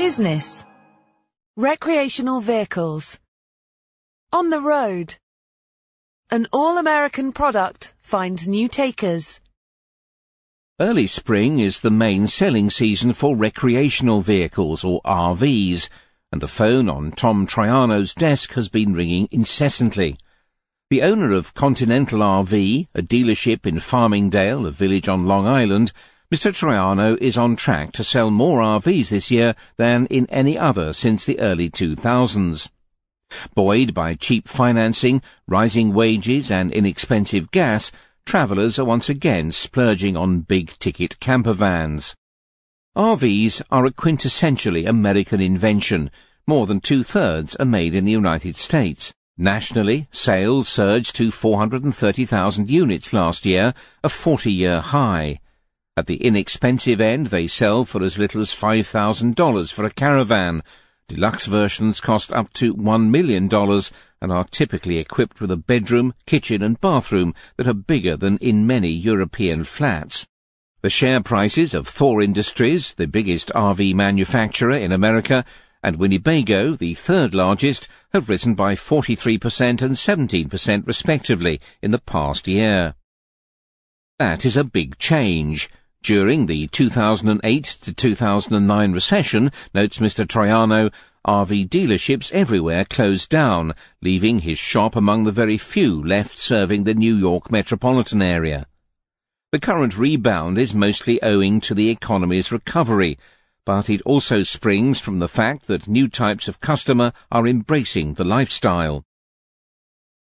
Business. Recreational vehicles. On the road. An all-American product finds new takers. Early spring is the main selling season for recreational vehicles, or RVs, and the phone on Tom Troiano's desk has been ringing incessantly. The owner of Continental RV, a dealership in Farmingdale, a village on Long Island, Mr. Troiano is on track to sell more RVs this year than in any other since the early 2000s. Buoyed by cheap financing, rising wages and inexpensive gas, travellers are once again splurging on big-ticket campervans. RVs are a quintessentially American invention. More than two-thirds are made in the United States. Nationally, sales surged to 430,000 units last year, a 40-year high. At the inexpensive end, they sell for as little as $5,000 for a caravan. Deluxe versions cost up to $1 million and are typically equipped with a bedroom, kitchen and bathroom that are bigger than in many European flats. The share prices of Thor Industries, the biggest RV manufacturer in America, and Winnebago, the third largest, have risen by 43% and 17% respectively in the past year. That is a big change. During the 2008 to 2009 recession, notes Mr. Troiano, RV dealerships everywhere closed down, leaving his shop among the very few left serving the New York metropolitan area. The current rebound is mostly owing to the economy's recovery, but it also springs from the fact that new types of customer are embracing the lifestyle.